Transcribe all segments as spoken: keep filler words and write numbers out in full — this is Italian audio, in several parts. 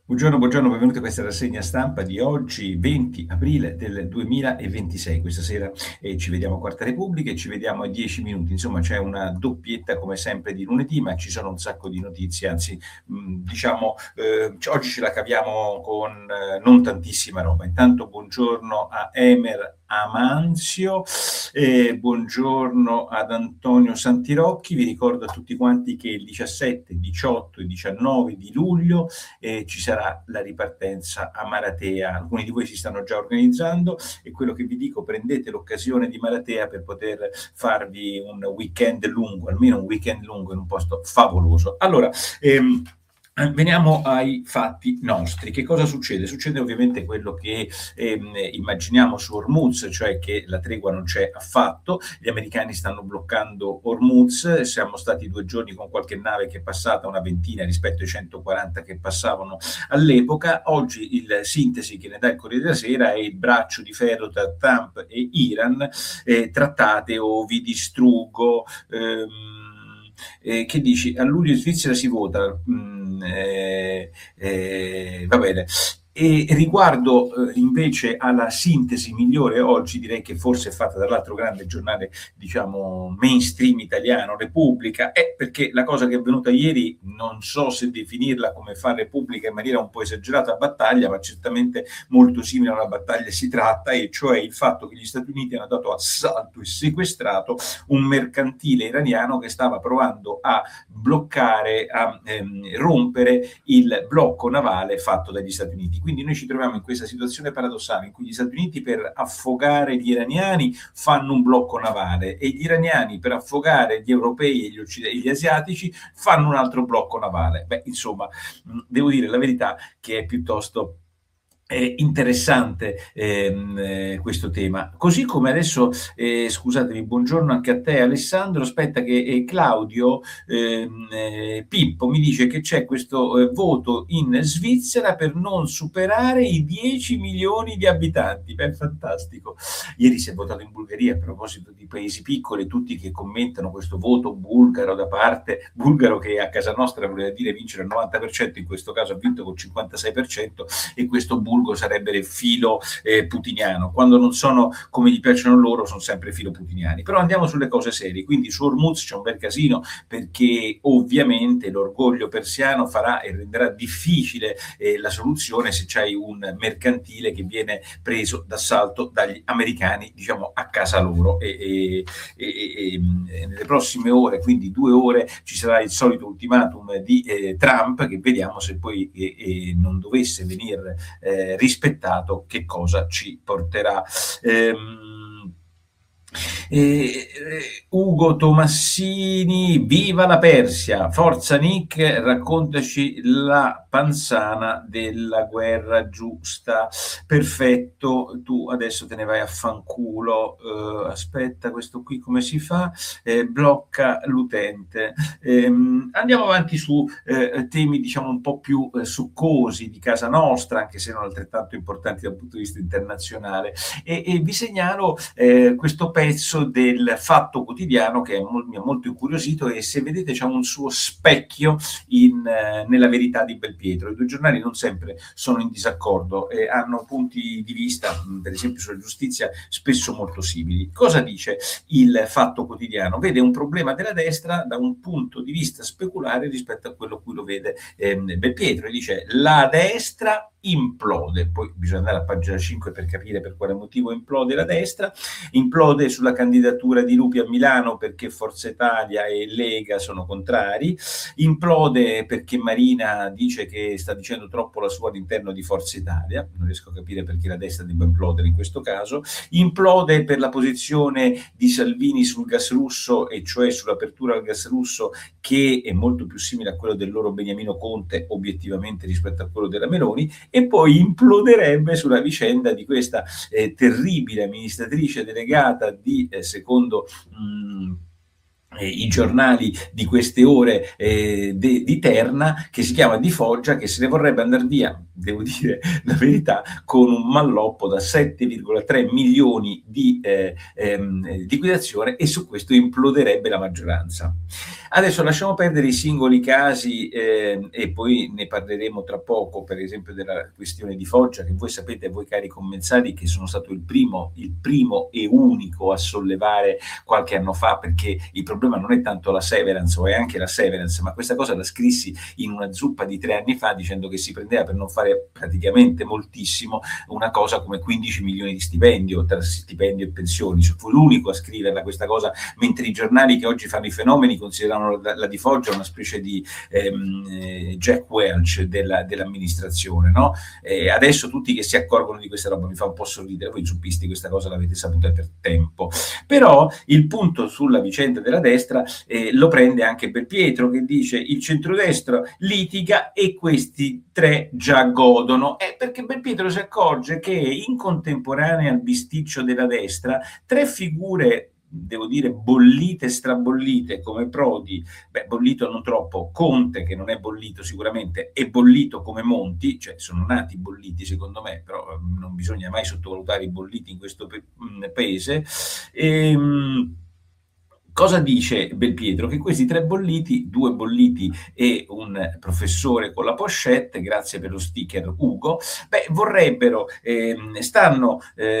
Buongiorno, buongiorno, benvenuti a questa rassegna stampa di oggi, venti aprile del duemilaventisei. Questa sera eh, ci vediamo a Quarta Repubblica e ci vediamo a dieci minuti. Insomma, c'è una doppietta come sempre di lunedì, ma ci sono un sacco di notizie, anzi, mh, diciamo, eh, oggi ce la caviamo con eh, non tantissima roba. Intanto buongiorno a Emer Amanzio, eh, buongiorno ad Antonio Santirocchi. Vi ricordo a tutti quanti che il diciassette, diciotto e diciannove di luglio eh, ci sarà la ripartenza a Maratea. Alcuni di voi si stanno già organizzando e quello che vi dico, prendete l'occasione di Maratea per poter farvi un weekend lungo, almeno un weekend lungo in un posto favoloso. Allora, ehm, veniamo ai fatti nostri. Che cosa succede? Succede ovviamente quello che ehm, immaginiamo su Hormuz, cioè che la tregua non c'è affatto, gli americani stanno bloccando Hormuz, siamo stati due giorni con qualche nave che è passata, una ventina rispetto ai centoquaranta che passavano all'epoca. Oggi il sintesi che ne dà il Corriere della Sera è il braccio di ferro tra Trump e Iran, eh, trattate o vi distruggo. Ehm, eh, che dici? A luglio in Svizzera si vota. Mm, eh, eh, va bene. E riguardo eh, invece alla sintesi migliore oggi, direi che forse è fatta dall'altro grande giornale, diciamo, mainstream italiano, Repubblica, è perché la cosa che è avvenuta ieri, non so se definirla come fa Repubblica in maniera un po' esagerata battaglia, ma certamente molto simile a una battaglia si tratta, e cioè il fatto che gli Stati Uniti hanno dato assalto e sequestrato un mercantile iraniano che stava provando a bloccare, a ehm, rompere il blocco navale fatto dagli Stati Uniti. Quindi noi ci troviamo in questa situazione paradossale in cui gli Stati Uniti per affogare gli iraniani fanno un blocco navale e gli iraniani per affogare gli europei e gli, occid- e gli asiatici fanno un altro blocco navale. Beh, insomma, devo dire la verità che è piuttosto è interessante ehm, eh, questo tema. Così come adesso, eh, scusatemi, buongiorno anche a te Alessandro, aspetta che eh, Claudio ehm, eh, Pippo mi dice che c'è questo eh, voto in Svizzera per non superare i dieci milioni di abitanti. Beh, fantastico. Ieri si è votato in Bulgaria, a proposito di paesi piccoli, tutti che commentano questo voto bulgaro da parte, bulgaro che a casa nostra voleva dire vincere al novanta per cento, in questo caso ha vinto col cinquantasei per cento, e questo bulgaro sarebbe il filo eh, putiniano. Quando non sono come gli piacciono loro, sono sempre filo putiniani. Però andiamo sulle cose serie. Quindi su Hormuz c'è un bel casino, perché ovviamente l'orgoglio persiano farà e renderà difficile eh, la soluzione se c'hai un mercantile che viene preso d'assalto dagli americani, diciamo, a casa loro. E, e, e, e nelle prossime ore, quindi due ore, ci sarà il solito ultimatum di eh, Trump, che vediamo se poi eh, eh, non dovesse venire eh, rispettato, che cosa ci porterà. Ehm, eh, eh, Ugo Tomassini, viva la Persia, forza Nick, raccontaci la panzana della guerra giusta. Perfetto, tu adesso te ne vai a fanculo. Uh, aspetta, questo qui come si fa? Eh, blocca l'utente. Ehm, andiamo avanti su eh, temi, diciamo, un po' più eh, succosi di casa nostra, anche se non altrettanto importanti dal punto di vista internazionale. E, e vi segnalo eh, questo pezzo del Fatto Quotidiano che è mo- mi ha molto incuriosito, e se vedete c'è un suo specchio in, eh, nella Verità di Belpietro. I due giornali non sempre sono in disaccordo e hanno punti di vista, per esempio sulla giustizia, spesso molto simili. Cosa dice il Fatto Quotidiano? Vede un problema della destra da un punto di vista speculare rispetto a quello a cui lo vede ehm, Belpietro, e dice: la destra implode. Poi bisogna andare a pagina cinque per capire per quale motivo implode la destra. Implode sulla candidatura di Lupi a Milano perché Forza Italia e Lega sono contrari. Implode perché Marina dice che sta dicendo troppo la sua all'interno di Forza Italia. Non riesco a capire perché la destra debba implodere in questo caso. Implode per la posizione di Salvini sul gas russo, e cioè sull'apertura al gas russo, che è molto più simile a quello del loro Beniamino Conte obiettivamente rispetto a quello della Meloni. E poi imploderebbe sulla vicenda di questa eh, terribile amministratrice delegata di, eh, secondo mh, eh, i giornali di queste ore, eh, de, di Terna, che si chiama Di Foggia, che se ne vorrebbe andare via, devo dire la verità, con un malloppo da sette virgola tre milioni di eh, ehm, liquidazione, e su questo imploderebbe la maggioranza. Adesso lasciamo perdere i singoli casi eh, e poi ne parleremo tra poco, per esempio della questione di Foggia, che voi sapete, voi cari commensali, che sono stato il primo, il primo e unico a sollevare qualche anno fa, perché il problema non è tanto la severance, o è anche la severance, ma questa cosa la scrissi in una zuppa di tre anni fa dicendo che si prendeva, per non fare praticamente moltissimo, una cosa come quindici milioni di stipendio, tra stipendio e pensioni. Fu l'unico a scriverla questa cosa, mentre i giornali che oggi fanno i fenomeni considerano la, la di Foggia una specie di ehm, eh, Jack Welch della, dell'amministrazione, no? Eh, adesso tutti che si accorgono di questa roba mi fa un po' sorridere, voi zuppisti questa cosa l'avete saputa per tempo. Però il punto sulla vicenda della destra eh, lo prende anche Belpietro, che dice il centrodestra litiga e questi tre già godono. È perché Belpietro si accorge che in contemporanea al bisticcio della destra tre figure, devo dire, bollite, strabollite come Prodi, beh, bollito non troppo, Conte, che non è bollito sicuramente, e bollito come Monti, cioè sono nati bolliti secondo me, però non bisogna mai sottovalutare i bolliti in questo paese. E, cosa dice Belpietro? Che questi tre bolliti, due bolliti e un professore con la pochette, grazie per lo sticker Ugo, beh, vorrebbero, eh, stanno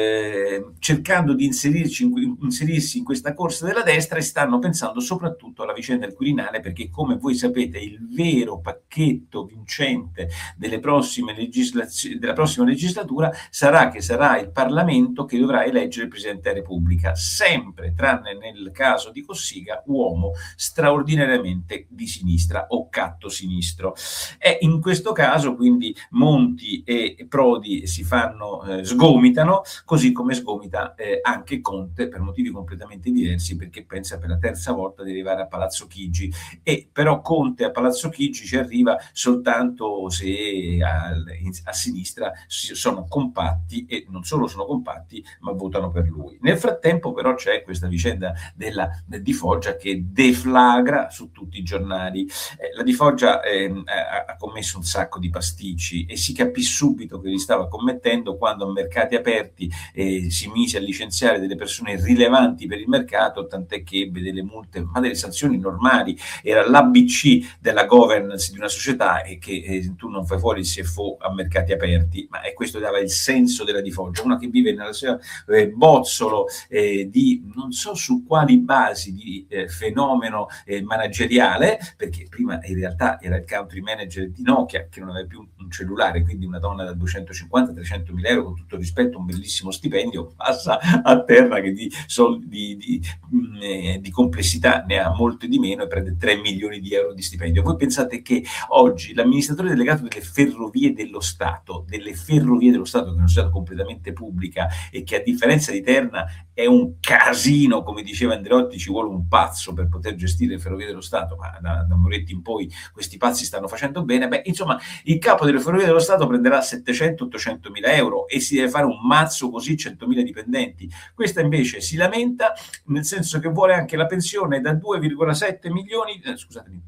eh, cercando di inserirci in, inserirsi in questa corsa della destra e stanno pensando soprattutto alla vicenda del Quirinale, perché come voi sapete il vero pacchetto vincente delle prossime legislaz- della prossima legislatura sarà che sarà il Parlamento che dovrà eleggere il Presidente della Repubblica, sempre, tranne nel caso di Cossiga, uomo straordinariamente di sinistra o catto sinistro. E in questo caso quindi Monti e Prodi si fanno, eh, sgomitano, così come sgomita eh, anche Conte per motivi completamente diversi, perché pensa per la terza volta di arrivare a Palazzo Chigi. E però Conte a Palazzo Chigi ci arriva soltanto se a, a sinistra sono compatti, e non solo sono compatti ma votano per lui. Nel frattempo però c'è questa vicenda della di Foggia che deflagra su tutti i giornali. Eh, la Di Foggia eh, ha commesso un sacco di pasticci e si capì subito che li stava commettendo quando a mercati aperti eh, si mise a licenziare delle persone rilevanti per il mercato, tant'è che ebbe delle multe, ma delle sanzioni normali. Era l'A B C della governance di una società e che eh, tu non fai fuori il C F O a mercati aperti, ma e questo dava il senso della Di Foggia, una che vive nella sua eh, bozzolo eh, di non so su quali basi di eh, fenomeno eh, manageriale, perché prima in realtà era il country manager di Nokia che non aveva più un cellulare, quindi una donna da duecentocinquanta trecento mila euro, con tutto il rispetto, un bellissimo stipendio, passa a terra che di, soldi, di, di, mh, eh, di complessità ne ha molto di meno e prende tre milioni di euro di stipendio. Voi pensate che oggi l'amministratore delegato delle ferrovie dello Stato, delle ferrovie dello Stato, che è una società completamente pubblica e che a differenza di Terna è un casino, come diceva Andreotti, ci vuole un pazzo per poter gestire le ferrovie dello Stato, ma da, da Moretti in poi questi pazzi stanno facendo bene. Beh, insomma, il capo delle ferrovie dello Stato prenderà settecento ottocento mila euro e si deve fare un mazzo così, centomila dipendenti. Questa invece si lamenta, nel senso che vuole anche la pensione da due virgola sette milioni, eh, scusatemi,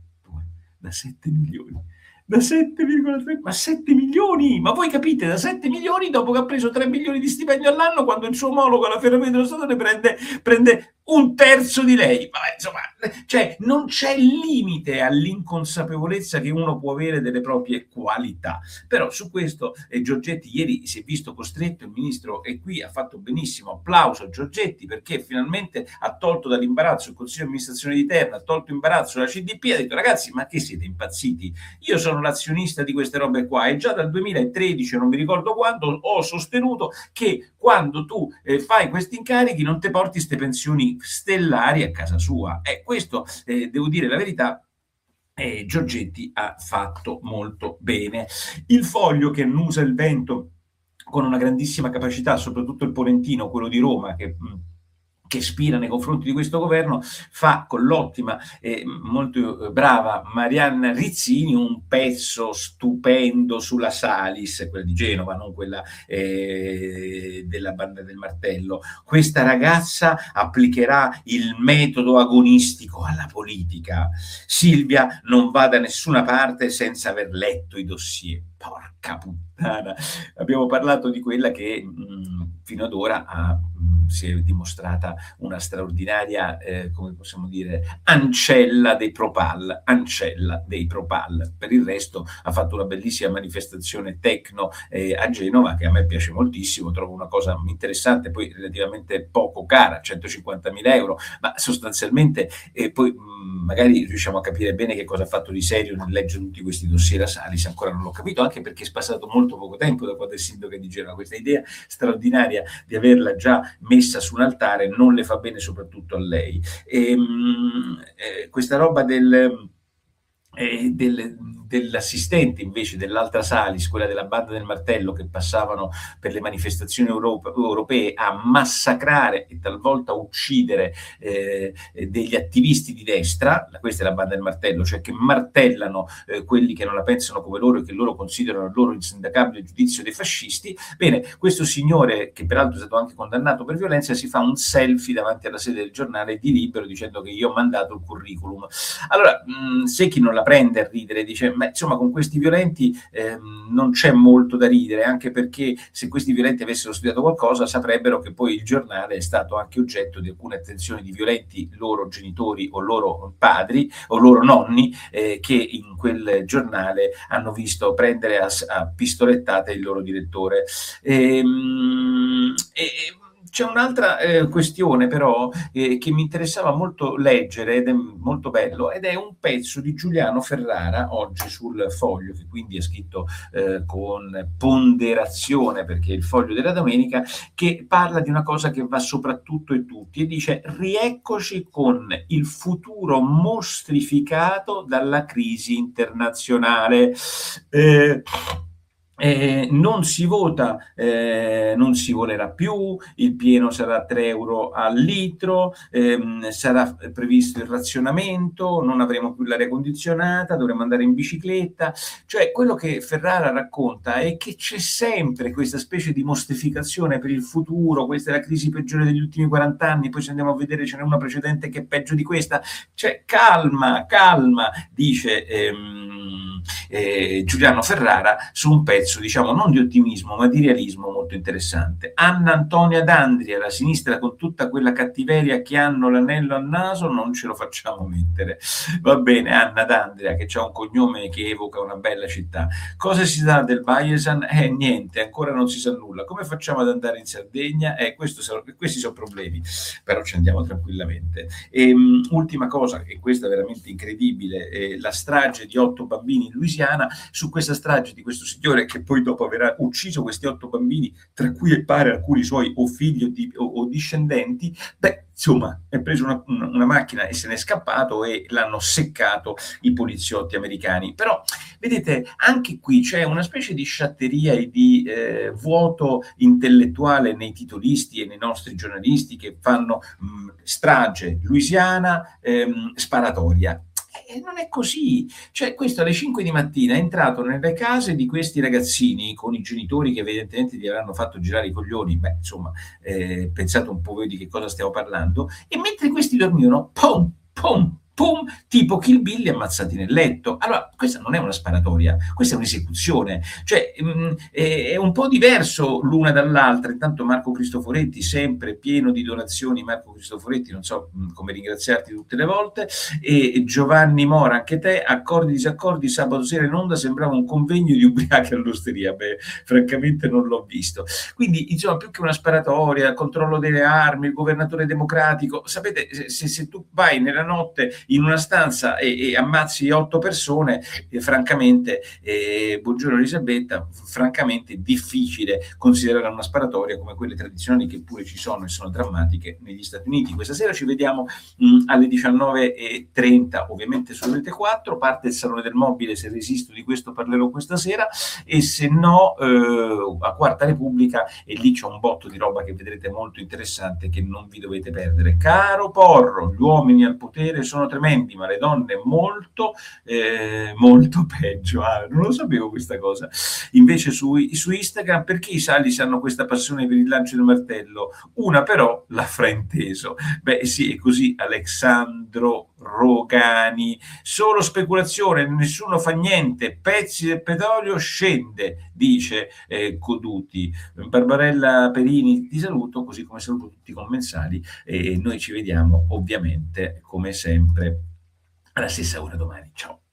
da sette milioni. Da sette virgola tre, ma sette milioni, ma voi capite, da sette milioni dopo che ha preso tre milioni di stipendio all'anno, quando il suo omologo alla Ferrovia dello Stato ne prende, prende un terzo di lei. Ma insomma, cioè non c'è limite all'inconsapevolezza che uno può avere delle proprie qualità. Però su questo eh, Giorgetti ieri si è visto costretto, il ministro è qui, ha fatto benissimo, applauso a Giorgetti, perché finalmente ha tolto dall'imbarazzo il Consiglio di amministrazione di Terna, ha tolto imbarazzo la C D P, ha detto ragazzi, ma che siete impazziti? Io sono l'azionista di queste robe qua e già dal duemilatredici, non mi ricordo quando, ho sostenuto che quando tu eh, fai questi incarichi non te porti ste pensioni stellari a casa sua. E questo, eh, devo dire la verità, eh, Giorgetti ha fatto molto bene. Il Foglio, che annusa il vento con una grandissima capacità, soprattutto il Polentino, quello di Roma, che... Mh, che spira nei confronti di questo governo, fa con l'ottima e molto brava Marianna Rizzini un pezzo stupendo sulla Salis, quella di Genova, non quella eh, della Banda del Martello. Questa ragazza applicherà il metodo agonistico alla politica. Silvia non va da nessuna parte senza aver letto i dossier. Porca puttana. Abbiamo parlato di quella che mh, fino ad ora ha... Mh, si è dimostrata una straordinaria, eh, come possiamo dire, ancella dei Propal, ancella dei Propal. Per il resto ha fatto una bellissima manifestazione techno eh, a Genova, che a me piace moltissimo, trovo una cosa interessante, poi relativamente poco cara, centocinquantamila euro, ma sostanzialmente eh, poi mh, magari riusciamo a capire bene che cosa ha fatto di serio nel leggere tutti questi dossier a Salis, ancora non l'ho capito, anche perché è passato molto poco tempo da quando è sindaco di Genova. Questa idea straordinaria di averla già messa su un altare non le fa bene soprattutto a lei. E, mh, eh, questa roba del... Eh, del, dell'assistente invece dell'altra Salis, quella della banda del martello, che passavano per le manifestazioni europe, europee a massacrare e talvolta uccidere eh, degli attivisti di destra. Questa è la banda del martello, cioè che martellano eh, quelli che non la pensano come loro e che loro considerano il loro insindacabile giudizio dei fascisti. Bene, questo signore, che peraltro è stato anche condannato per violenza, si fa un selfie davanti alla sede del giornale di Libero dicendo che io ho mandato il curriculum. Allora, mh, se chi non la prende a ridere dice, ma insomma con questi violenti ehm, non c'è molto da ridere, anche perché se questi violenti avessero studiato qualcosa saprebbero che poi il giornale è stato anche oggetto di alcune attenzioni di violenti loro genitori o loro padri o loro nonni eh, che in quel giornale hanno visto prendere a, a pistolettate il loro direttore. Ehm, e, C'è un'altra eh, questione però eh, che mi interessava molto leggere, ed è molto bello, ed è un pezzo di Giuliano Ferrara oggi sul Foglio, che quindi è scritto eh, con ponderazione perché è il Foglio della domenica, che parla di una cosa che va soprattutto e tutti, e dice: rieccoci con il futuro mostrificato dalla crisi internazionale. Eh, Eh, non si vota, eh, non si volerà più, il pieno sarà tre euro al litro, ehm, sarà previsto il razionamento, non avremo più l'aria condizionata, dovremo andare in bicicletta. Cioè, quello che Ferrara racconta è che c'è sempre questa specie di mostrificazione per il futuro, questa è la crisi peggiore degli ultimi quaranta anni, poi se andiamo a vedere ce n'è una precedente che è peggio di questa. Cioè, calma, calma, dice ehm, eh, Giuliano Ferrara su un pezzo, diciamo, non di ottimismo ma di realismo molto interessante. Anna Antonia D'Andria, la sinistra con tutta quella cattiveria che hanno l'anello al naso non ce lo facciamo mettere. Va bene, Anna D'Andria, che ha un cognome che evoca una bella città. Cosa si sa del Bayersan? Eh, niente, ancora non si sa nulla. Come facciamo ad andare in Sardegna? Eh, questo, questi sono problemi, però ci andiamo tranquillamente. E, um, ultima cosa, e questa è veramente incredibile, eh, la strage di otto bambini in Louisiana. Su questa strage di questo signore che poi dopo avrà ucciso questi otto bambini, tra cui pare alcuni suoi o figli o, di, o, o discendenti, beh, insomma, è preso una, una macchina e se n'è scappato e l'hanno seccato i poliziotti americani. Però, vedete, anche qui c'è una specie di sciatteria e di eh, vuoto intellettuale nei titolisti e nei nostri giornalisti che fanno mh, strage, Louisiana, ehm, sparatoria. E non è così, cioè questo alle cinque di mattina è entrato nelle case di questi ragazzini con i genitori che evidentemente gli avranno fatto girare i coglioni, beh insomma eh, pensate un po' voi di che cosa stiamo parlando, e mentre questi dormivano, pum, pum, pum, tipo Kill Bill ammazzati nel letto. Allora, questa non è una sparatoria, questa è un'esecuzione, cioè mh, è un po' diverso l'una dall'altra. Intanto Marco Cristoforetti, sempre pieno di donazioni, Marco Cristoforetti, non so mh, come ringraziarti tutte le volte, e Giovanni Mora, anche te, accordi disaccordi, sabato sera in onda sembrava un convegno di ubriachi all'osteria, beh, francamente non l'ho visto. Quindi, insomma, più che una sparatoria, il controllo delle armi, il governatore democratico, sapete, se, se tu vai nella notte in una stanza e, e ammazzi otto persone, eh, francamente, eh, buongiorno Elisabetta, francamente è difficile considerare una sparatoria come quelle tradizionali che pure ci sono e sono drammatiche negli Stati Uniti. Questa sera ci vediamo mh, alle diciannove e trenta, ovviamente su Rete quattro, parte il Salone del Mobile, se resisto di questo parlerò questa sera, e se no eh, a Quarta Repubblica, e lì c'è un botto di roba che vedrete molto interessante che non vi dovete perdere. Caro Porro, gli uomini al potere sono tra tremendi, ma le donne molto, eh, molto peggio. Ah, non lo sapevo questa cosa. Invece su, su Instagram, perché i Salis hanno questa passione per il lancio del martello? Una però l'ha frainteso. Beh sì, è così. Alessandro Rogani, solo speculazione, nessuno fa niente, pezzi del petrolio scende, dice eh, Coduti. Barbarella Perini ti saluto, così come saluto tutti i commensali, e noi ci vediamo ovviamente come sempre alla stessa ora domani. Ciao.